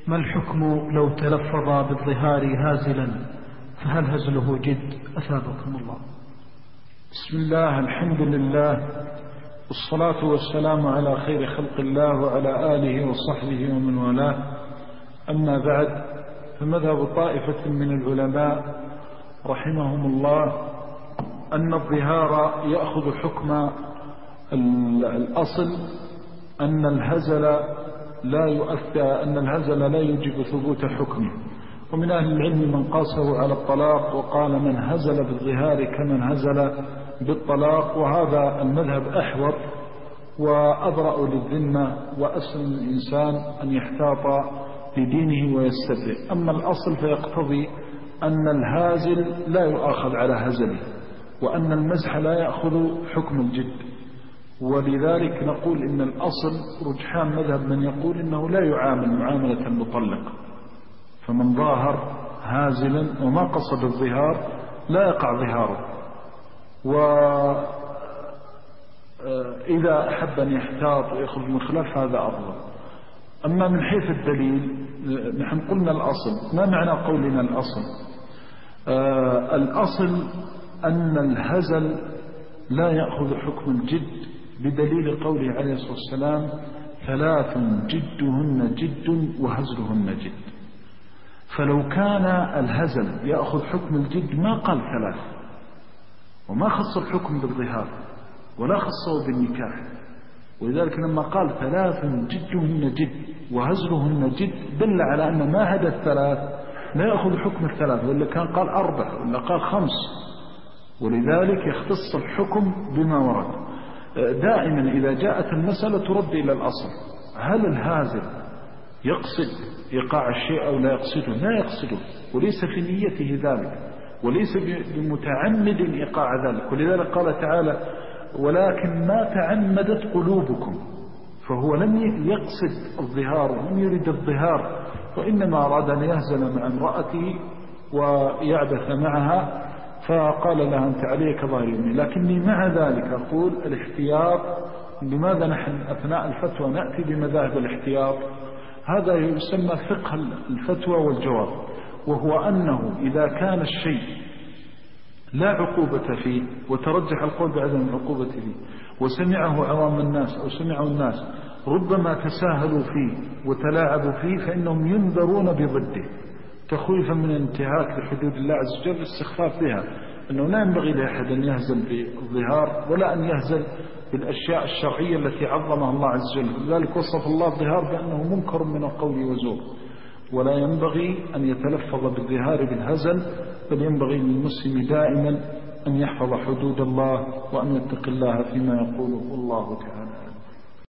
ما الحكم لو تلفظ بالظهار هازلا، فهل هزله جد؟ أثابكم الله. بسم الله، الحمد لله، والصلاة والسلام على خير خلق الله وعلى آله وصحبه ومن والاه. أما بعد، فمذهب طائفة من العلماء رحمهم الله أن الظهار يأخذ حكم الأصل، أن الهزل لا يوجب ثبوت حكمه. ومن أهل العلم من قاسه على الطلاق وقال من هزل بالظهار كمن هزل بالطلاق، وهذا المذهب أحوط وأبرأ للذمة وأسلم الإنسان أن يحتاط لدينه ويستبرئ. أما الأصل فيقتضي أن الهازل لا يؤاخذ على هزله، وأن المزح لا يأخذ حكم الجد. ولذلك نقول إن الأصل رجحان مذهب من يقول إنه لا يعامل معاملة المطلق، فمن ظاهر هازلا وما قصد الظهار لا يقع ظهاره، وإذا أحب أن يحتاط ويخرج من خلاف هذا أفضل. أما من حيث الدليل، نحن قلنا الأصل. ما معنى قولنا الأصل؟ الأصل أن الهزل لا يأخذ حكم الجد بدليل قوله عليه الصلاة والسلام: 3 جدهن جد وهزلهن جد. فلو كان الهزل يأخذ حكم الجد ما قال 3، وما خص الحكم بالظهار ولا خصه بالنكاح. ولذلك لما قال 3 جدهن جد وهزلهن جد دل على أن ما هدى 3 لا يأخذ حكم 3، ولا كان قال 4 ولا قال 5. ولذلك يختص الحكم بما ورد. دائما إذا جاءت المسألة ترد إلى الأصل: هل الهازل يقصد إيقاع الشيء أو لا يقصده؟ لا يقصده، وليس في نيته ذلك، وليس بمتعمد إيقاع ذلك. ولذلك قال تعالى: ولكن ما تعمدت قلوبكم. فهو لم يقصد الظهار ولم يريد الظهار، وإنما أراد أن يهزل مع امرأته ويعبث معها، فقال لها: أنت عليك ظاهر يمين. لكني مع ذلك أقول الاحتياط. لماذا نحن أثناء الفتوى نأتي بمذاهب الاحتياط؟ هذا يسمى فقه الفتوى والجواب، وهو أنه إذا كان الشيء لا عقوبة فيه وترجح القول بعدم العقوبة فيه، وسمعه عوام الناس أو سمعه الناس ربما تساهلوا فيه وتلاعبوا فيه، فإنهم ينذرون بضده تخويفا من الانتهاك لحدود الله عز وجل، استخفاف بها، أنه لا ينبغي لأحد أن يهزل بالظهار ولا أن يهزل بالأشياء الشرعية التي عظمها الله عز وجل. لذلك وصف الله الظهار بأنه منكر من القول وزور، ولا ينبغي أن يتلفظ بالظهار بالهزل، بل ينبغي للمسلم دائما أن يحفظ حدود الله وأن يتقي الله فيما يقوله. الله تعالى.